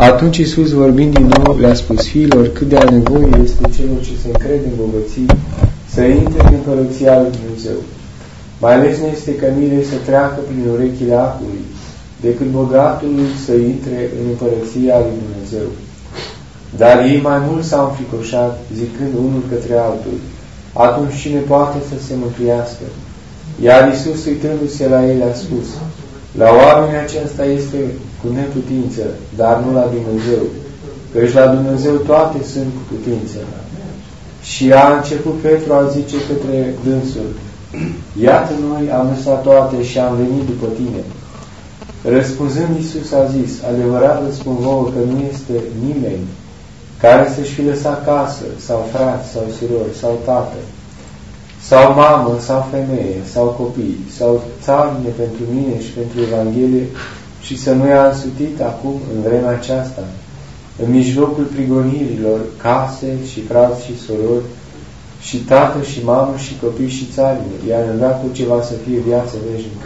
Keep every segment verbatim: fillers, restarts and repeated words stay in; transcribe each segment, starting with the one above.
Atunci Iisus, vorbind din nou, le-a spus fiilor cât de a nevoie este celor ce se încred în bogății să intre în Împărăția lui Dumnezeu. Mai ales nu este că mire să treacă prin urechile acului, decât bogatului să intre în Împărăția lui Dumnezeu. Dar ei mai mult s-au înfricoșat, zicând unul către altul: atunci cine poate să se mântuiască? Iar Iisus, uitându-se la ei, a spus: la oamenii aceasta este cu neputință, dar nu la Dumnezeu, căci la Dumnezeu toate sunt cu putință. Și a început Petru a zice către dânsul: iată, noi am lăsat toate și am venit după tine. Răspunzând, Iisus a zis: adevărat vă spun vouă că nu este nimeni care să-și fi lăsat casă, sau frați, sau surori, sau tată, sau mamă, sau femeie, sau copii, sau țarine pentru mine și pentru Evanghelie, și să nu i-a însutit acum, în vremea aceasta, în mijlocul prigonirilor, case și frați și surori, și tată și mamă și copii și țarine, iar în veacul ceva să fie viață veșnică.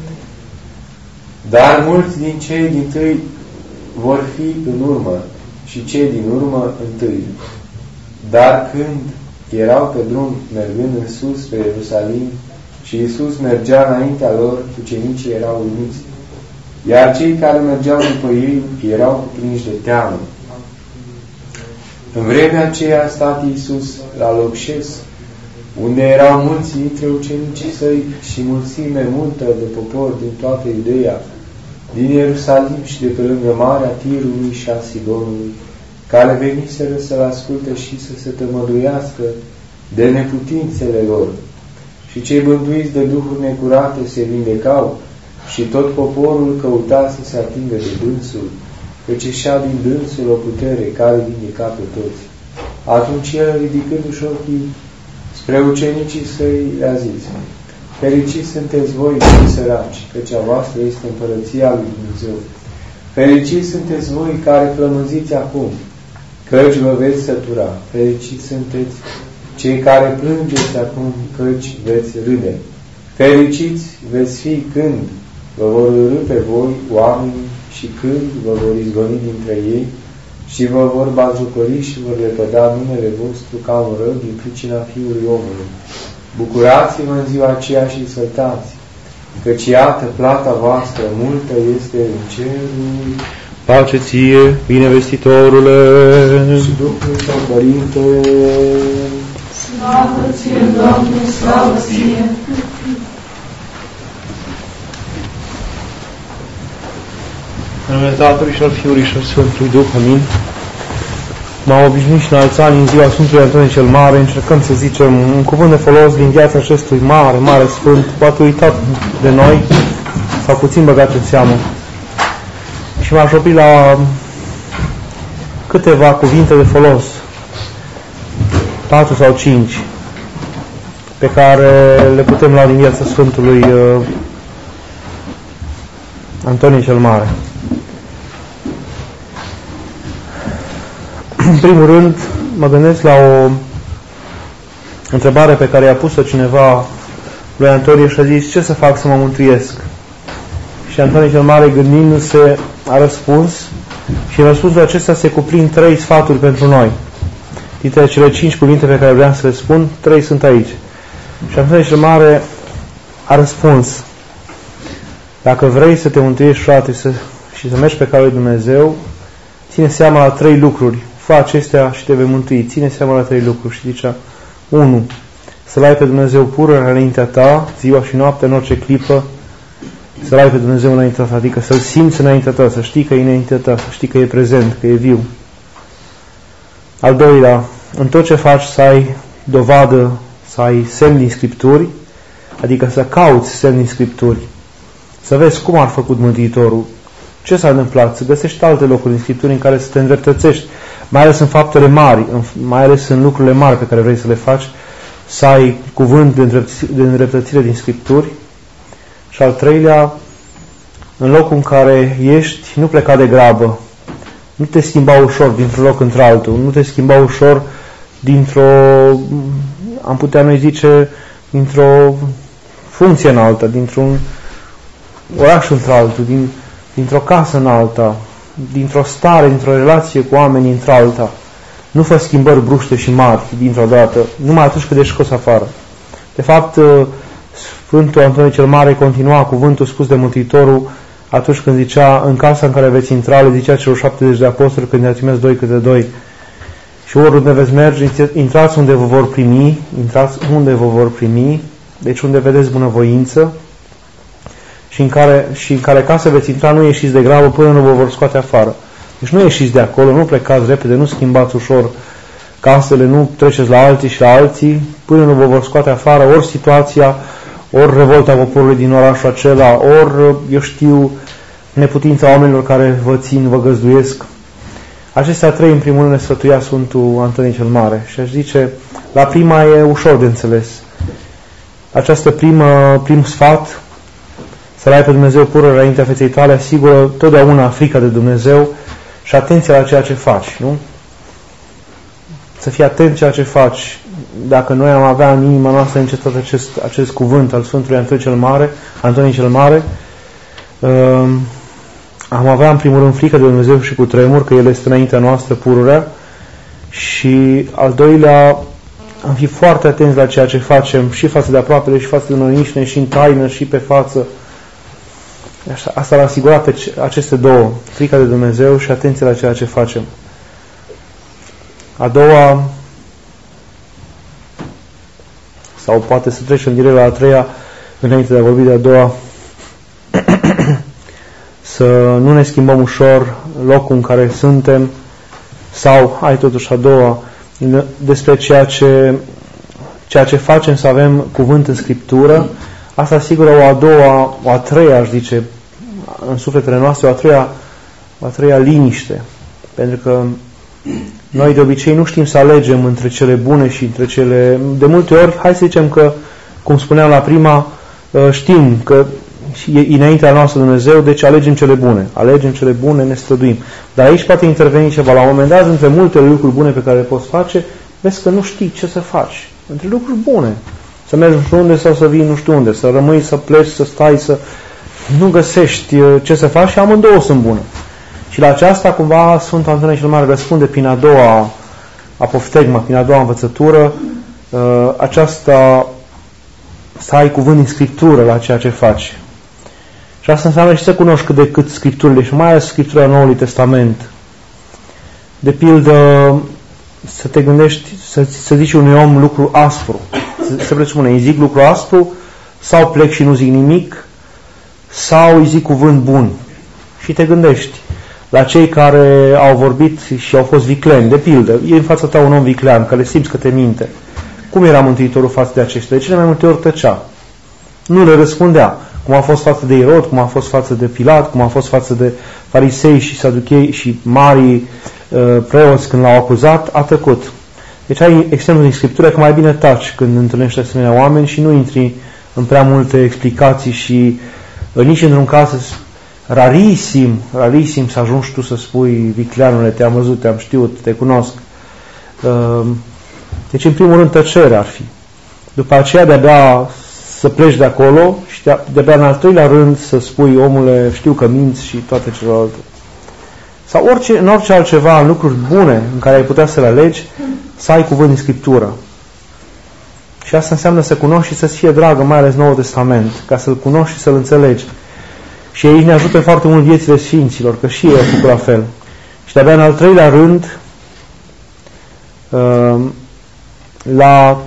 Dar mulți din cei din tâi vor fi în urmă și cei din urmă întâi. Dar când erau pe drum mergând în sus spre Ierusalim și Iisus mergea înaintea lor, ucenicii erau uimiți, iar cei care mergeau după ei erau cuprinși de teamă. În vremea aceea a stat Iisus la loc șes, unde erau mulți dintre ucenicii săi și mulțime multă de popor din toată Iudeea, din Ierusalim și de pe lângă Marea Tirului și a Sidonului, care veniseră să-L asculte și să se tămăduiască de neputințele lor. Și cei bântuiți de duhuri necurate se vindecau și tot poporul căuta să se atingă de dânsul, căci ieșea din dânsul o putere care vindeca pe toți. Atunci el, ridicându-și ochii spre ucenicii săi, le-a zis: fericiți sunteți voi și săraci, căci a voastră este Împărăția lui Dumnezeu. Fericiți sunteți voi care flămânziți acum, căci vă veți sătura. Fericiți sunteți cei care plângeți acum, căci veți râde. Fericiți veți fi când vă vor urî pe voi oamenii și când vă vor izgoni dintre ei și vă vor batjocori și vor lepăda numele vostru ca un rău din pricina Fiului Omului. Bucurați-vă în ziua aceea și săltați, căci iată plata voastră multă este în cerul. Pace ție, binevestitorule! Și Duhul Tău, Părinte! Slavă ție, Doamne, slavă ție! În numele Tatălui și al Fiului și al Sfântului Duh, amin. M-am obișnuit și în alți ani, în ziua Sfântului Antonie cel Mare, încercăm să zicem un cuvânt de folos din viața acestui mare, mare Sfânt, poate uitat de noi, sau puțin băgat în seamă. Și m-aș opri la câteva cuvinte de folos, patru sau cinci, pe care le putem lua din viața Sfântului uh, Antonie cel Mare. În primul rând, mă gândesc la o întrebare pe care i-a pus-o cineva lui Antonie și a zis: ce să fac să mă mântuiesc? Și Antonie cel Mare, gândindu-se, a răspuns, și în răspunsul acesta se cuprind trei sfaturi pentru noi. Dintre cele cinci cuvinte pe care vreau să le spun, trei sunt aici. Și Antonie cel Mare a răspuns: dacă vrei să te mântuiești, frate, să, și să mergi pe calea lui Dumnezeu, ține seama la trei lucruri. Fă acestea și te vei mântui. Ține seama la trei lucruri. Și zicea: unu. Să-L ai pe Dumnezeu pur înaintea ta, ziua și noaptea, în orice clipă. Să-L ai pe Dumnezeu înaintea ta, adică să-L simți înaintea ta, să știi că e înaintea ta, să știi că e prezent, că e viu. Al doilea, în tot ce faci să ai dovadă, să ai semn din Scripturi, adică să cauți semn din Scripturi, să vezi cum a făcut Mântuitorul, ce s-a întâmplat, să găsești alte locuri în Scripturi în care să te îndreptățești, mai ales în faptele mari, mai ales în lucrurile mari pe care vrei să le faci, să ai cuvânt de îndreptățire din Scripturi. Și al treilea, în locul în care ești, nu pleca de grabă, nu te schimba ușor dintr-un loc într-altul, nu te schimba ușor dintr-o, am putea noi zice, dintr-o funcție în alta, dintr-un oraș într-altul, din, dintr-o casă în alta, dintr-o stare, dintr-o relație cu oamenii într-alta. Nu fă schimbări bruște și mari dintr-o dată, numai atunci când ești scos afară. De fapt, Sfântul Antonie cel Mare continua cuvântul spus de Mântuitorul atunci când zicea, în casa în care veți intra, le zicea celor șaptezeci de apostoli când ne-a trimis doi câte doi. Și oriunde veți merge, intrați unde vă vor primi, intrați unde vă vor primi, deci unde vedeți bunăvoință, și în care, și în care casă veți intra, nu ieșiți de grabă până nu vă vor scoate afară. Deci nu ieșiți de acolo, nu plecați repede, nu schimbați ușor casele, nu treceți la alții și la alții, până nu vă vor scoate afară, ori situația, ori revolta poporului din orașul acela, ori, eu știu, neputința oamenilor care vă țin, vă găzduiesc. Acestea trei, în primul rând, ne sfătuia Sfântul Antonie cel Mare. Și aș zice, la prima e ușor de înțeles. Această primă, prim sfat, să-L ai pe Dumnezeu pură înaintea feței tale, asigură totdeauna frica de Dumnezeu și atenția la ceea ce faci, nu? Să fii atent ceea ce faci. Dacă noi am avea în inima noastră încetat acest, acest cuvânt al Sfântului Antonie cel Mare, Antonie cel Mare, uh, am avea în primul rând frică de Dumnezeu și cu tremur, că El este înaintea noastră pururea, și al doilea, am fi foarte atenți la ceea ce facem și față de aproapele și față de noi înșine, și în taină și pe față. Așa, asta l-a asigurat pe aceste două, frica de Dumnezeu și atenție la ceea ce facem. A doua, sau poate să trecem direct la a treia, înainte de a vorbi de a doua, să nu ne schimbăm ușor locul în care suntem, sau, hai totuși a doua, despre ceea ce, ceea ce facem, să avem cuvânt în Scriptură. Asta asigură o a doua, o a treia, aș zice, în sufletele noastre, o a treia, o a treia liniște. Pentru că noi de obicei nu știm să alegem între cele bune și între cele... De multe ori, hai să zicem că, cum spuneam la prima, știm că e înaintea noastră Dumnezeu, deci alegem cele bune. Alegem cele bune, ne străduim. Dar aici poate interveni ceva. La un moment dat, între multe lucruri bune pe care le poți face, vezi că nu știi ce să faci. Între lucruri bune. Să mergi nu știu unde sau să vii nu știu unde. Să rămâi, să pleci, să stai, să... Nu găsești ce să faci și amândouă sunt bune. Și la aceasta, cumva, Sfântul Antonie cel Mare răspunde prin a doua apoftegma, prin a doua învățătură, aceasta să ai cuvânt din Scriptură la ceea ce faci. Și asta înseamnă și să cunoști cât de cât Scripturile, și mai ales Scriptura Noului Testament. De pildă, să te gândești, să, să zici unui om lucru aspru. Să, să presupune, îi zic lucru aspru, sau plec și nu zic nimic, sau îi zic cuvânt bun. Și te gândești la cei care au vorbit și au fost vicleni, de pildă, e în fața ta un om viclean, care simți că te minte. Cum era Mântuitorul față de aceștia? De cele mai multe ori tăcea. Nu le răspundea. Cum a fost față de Irod, cum a fost față de Pilat, cum a fost față de farisei și saduchei și marii uh, preoți când l-au acuzat, a tăcut. Deci ai extremul din Scriptură că mai bine taci când întâlnești asemenea oameni și nu intri în prea multe explicații și uh, nici într-un caz rarisim, rarisim să ajungi tu să spui, vicleanule, te-am văzut, te-am știut, te cunosc. Uh, deci în primul rând tăcerea ar fi. După aceea de-abia să pleci de acolo și de-abia în al treilea rând să spui, omule, știu că minți și toate celelalte. Sau orice, în orice altceva, în lucruri bune în care ai putea să le alegi, să ai cuvânt din Scriptură. Și asta înseamnă să cunoști și să-ți fie dragă, mai ales Noul Testament, ca să-l cunoști și să-l înțelegi. Și aici ne ajută foarte mult viețile Sfinților, că și ei au făcut la fel. Și de-abia în al treilea rând, la...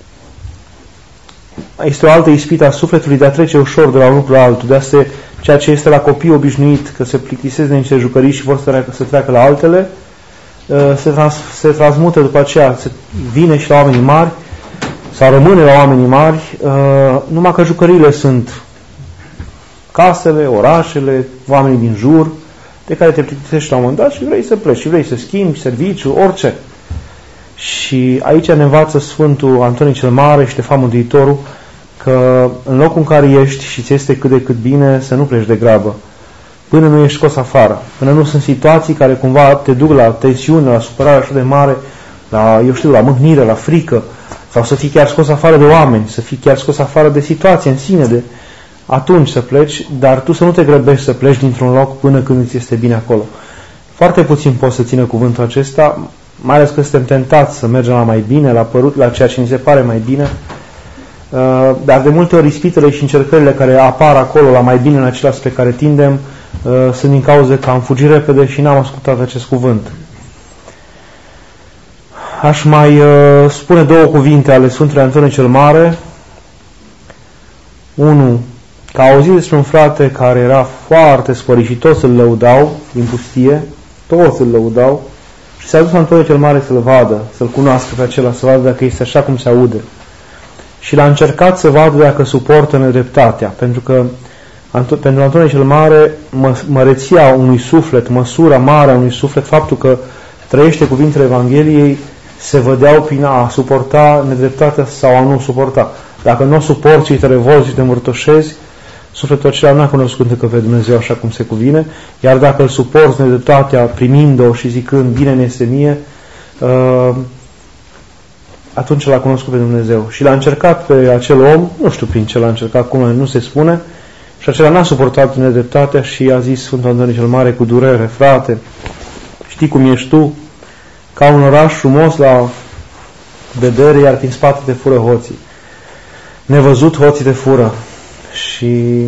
este o altă ispită a sufletului de a trece ușor de la un lucru la altul, de a se, ceea ce este la copii obișnuit, că se plictisesc de niște jucării și vor să treacă, să treacă la altele, se, trans, se transmută după aceea, se vine și la oamenii mari, sau rămâne la oamenii mari, numai că jucăriile sunt casele, orașele, oamenii din jur, de care te plictisești la un moment dat și vrei să pleci, și vrei să schimbi serviciu, orice. Și aici ne învață Sfântul Antonie cel Mare și Ștefan Mântuitorul că în locul în care ești și ți este cât de cât bine, să nu pleci de grabă, până nu ești scos afară, până nu sunt situații care cumva te duc la tensiune, la supărare așa de mare, la, eu știu, la mâhnire, la frică, sau să fii chiar scos afară de oameni, să fii chiar scos afară de situație în sine, de atunci să pleci, dar tu să nu te grăbești să pleci dintr-un loc până când îți este bine acolo. Foarte puțin pot să țină cuvântul acesta, mai ales că suntem tentați să mergem la mai bine, la, părut, la ceea ce ni se pare mai bine, dar de multe ori ispitele și încercările care apar acolo la mai bine în acela spre care tindem sunt din cauza că am fugit repede și n-am ascultat acest cuvânt. Aș mai spune două cuvinte ale Sfântului Antonie cel Mare. Unu, că a auzit despre un frate care era foarte sporit și toți îl lăudau din pustie, toți îl lăudau, și s-a dus Antonie cel Mare să-l vadă, să-l cunoască pe acela, să vadă dacă este așa cum se aude. Și l-a încercat să vadă dacă suportă nedreptatea, pentru că pentru Antonie cel Mare mă, măreția unui suflet, măsura mare a unui suflet, faptul că trăiește cuvintele Evangheliei, se vădeau prin a suporta nedreptatea sau a nu suporta. Dacă nu o suporți și te revolți și te mărtoșezi, sufletul acela n-a cunoscut încă pe Dumnezeu așa cum se cuvine, iar dacă îl suporți nedreptatea primind-o și zicând bine ne este mie, uh, atunci l-a cunoscut pe Dumnezeu. Și l-a încercat pe acel om, nu știu prin ce l-a încercat, cum nu se spune, și acela n-a suportat nedreptatea și a zis Sfântul Antonie cel Mare cu durere: frate, știi cum ești tu? Ca un oraș frumos la vedere, iar prin spate te fură hoții. Nevăzut hoții te fură. Și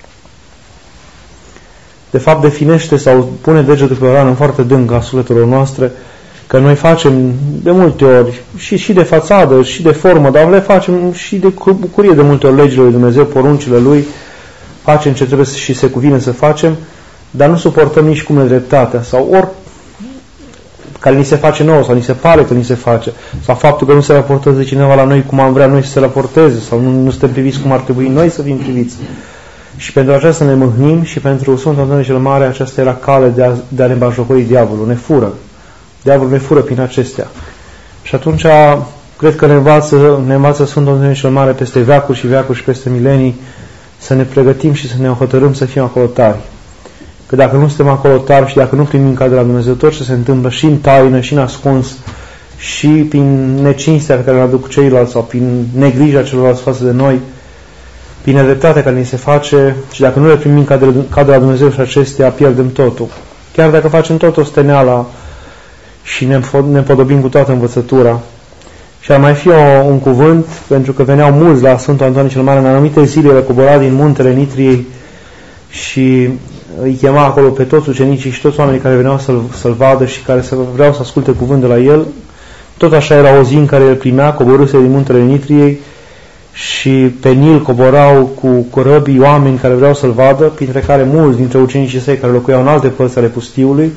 de fapt definește sau pune degetul pe o rană foarte dâncă a sufletelor noastre, că noi facem de multe ori și, și de fațadă, și de formă, dar le facem și de bucurie de multe ori legile lui Dumnezeu, poruncile Lui, facem ce trebuie și se cuvine să facem, dar nu suportăm nici cum nedreptatea sau ori care ni se face nouă sau ni se pare că ni se face, sau faptul că nu se raportează cineva la noi cum am vrea noi să se raporteze, sau nu, nu suntem priviți cum ar trebui noi să fim priviți. Și pentru aceasta ne mâhnim și pentru Sfântul Antonie cel Mare aceasta era cale de a, de a ne batjocori diavolul, ne fură. Diavolul ne fură prin acestea. Și atunci cred că ne învață, ne învață Sfântul Antonie cel Mare peste veacuri și veacuri și peste milenii să ne pregătim și să ne hotărâm să fim acolo tari. Că dacă nu suntem acolo tari și dacă nu primim ca de la Dumnezeu tot ce se întâmplă și în taină și în ascuns și prin necinstea pe care ne aduc ceilalți sau prin negrija celorlalți față de noi, prin nedreptatea care ni se face, și dacă nu le primim ca de, ca de la Dumnezeu și acestea, pierdem totul. Chiar dacă facem tot o steneala și ne, ne împodobim cu toată învățătura. Și ar mai fi o, un cuvânt, pentru că veneau mulți la Sfântul Antonie cel Mare în anumite zile, le cobora din muntele Nitriei și îi chema acolo pe toți ucenicii și toți oamenii care veneau să-l, să-l vadă și care să vreau să asculte cuvânt de la el. Tot așa era o zi în care el primea, coborâse din muntele Nitriei și pe Nil coborau cu corăbii oameni care vreau să-l vadă, printre care mulți dintre ucenicii săi care locuiau în alte părți ale pustiului,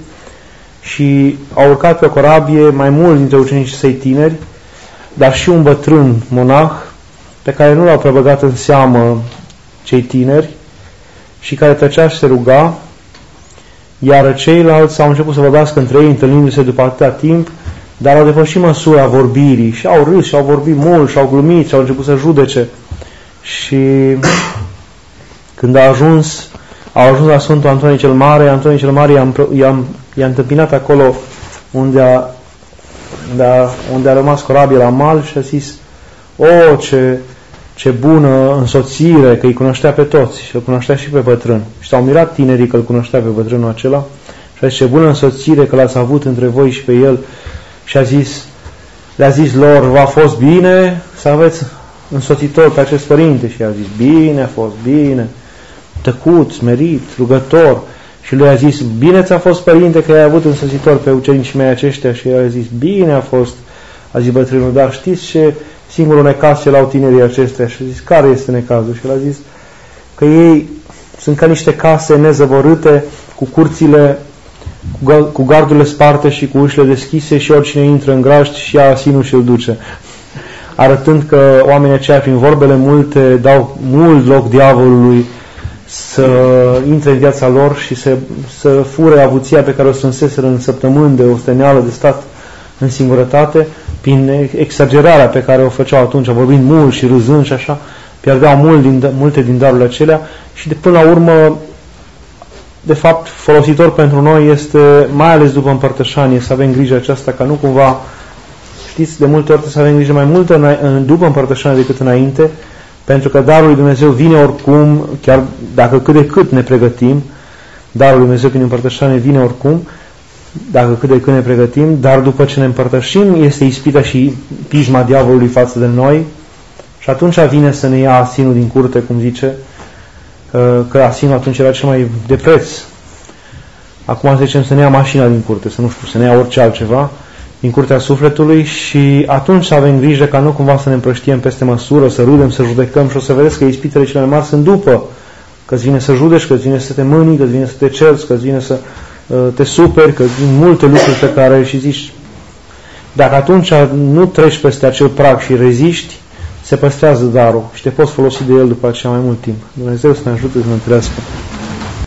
și au urcat pe o corabie mai mulți dintre ucenicii săi tineri, dar și un bătrân monah pe care nu l-au prea băgat în seamă cei tineri și care tăcea și se ruga, iar ceilalți au început să vorbească între ei, întâlnindu-se după atâta timp, dar au depășit măsura vorbirii și au râs și au vorbit mult și au glumit și au început să judece. Și când a ajuns, au ajuns la Sfântul Antonie cel Mare, Antonie cel Mare i-a, i-a, i-a întâmpinat acolo unde a, unde, a, unde a rămas corabie la mal și a zis: o, ce, ce bună însoțire, că îi cunoștea pe toți și îl cunoștea și pe bătrân. Și s-au mirat tinerii că îl cunoștea pe bătrânul acela și a zis: ce bună însoțire că l-ați avut între voi și pe el. Și a zis, le-a zis lor: v-a fost bine să aveți însoțitor pe acest părinte? Și a zis: bine a fost, bine, tăcut, smerit, rugător. Și lui a zis: bine ți-a fost, părinte, că ai avut însoțitor pe ucenicii mei aceștia? Și el a zis: bine a fost. A zis bătrânul: dar știți ce singurul necaz ce l-au tinerii aceștia? Și a zis: care este necazul? Și el a zis că ei sunt ca niște case nezăvorâte, cu curțile, cu gardurile sparte și cu ușile deschise, și oricine intră în grajd și ia asinul și îl duce. Arătând că oamenii aceia, prin vorbele multe, dau mult loc diavolului să intre în viața lor și să, să fure avuția pe care o strânseseră în săptămâni de osteneală, de stat în singurătate, prin exagerarea pe care o făceau atunci, vorbind mult și râzând și așa, pierdeau mult din, multe din darurile acelea. Și de până la urmă, de fapt, folositor pentru noi este, mai ales după împărtășanie, să avem grijă aceasta, ca nu cumva, știți, de multe ori să avem grijă mai mult în, după împărtășanie decât înainte, pentru că darul lui Dumnezeu vine oricum, chiar dacă cât de cât ne pregătim, darul lui Dumnezeu prin împărtășanie vine oricum, dacă cât de cât ne pregătim, dar după ce ne împărtășim, este ispita și pisma diavolului față de noi și atunci vine să ne ia asinul din curte, cum zice, că asinul atunci era cel mai de preț. Acum să zicem să ne ia mașina din curte, să nu știu, să ne ia orice altceva din curtea sufletului și atunci să avem grijă ca nu cumva să ne împrăștiem peste măsură, să râdem, să judecăm și o să vedeți că ispitele cele mai mari sunt după, că îți vine să judeci, că îți vine să te mâni, că îți vine să te cerți, că îți vine să uh, te superi, că sunt multe lucruri pe care și zici, dacă atunci nu treci peste acel prag și reziști, se păstrează darul și te poți folosi de el după aceea mai mult timp. Dumnezeu să ne ajute să ne întâlnească.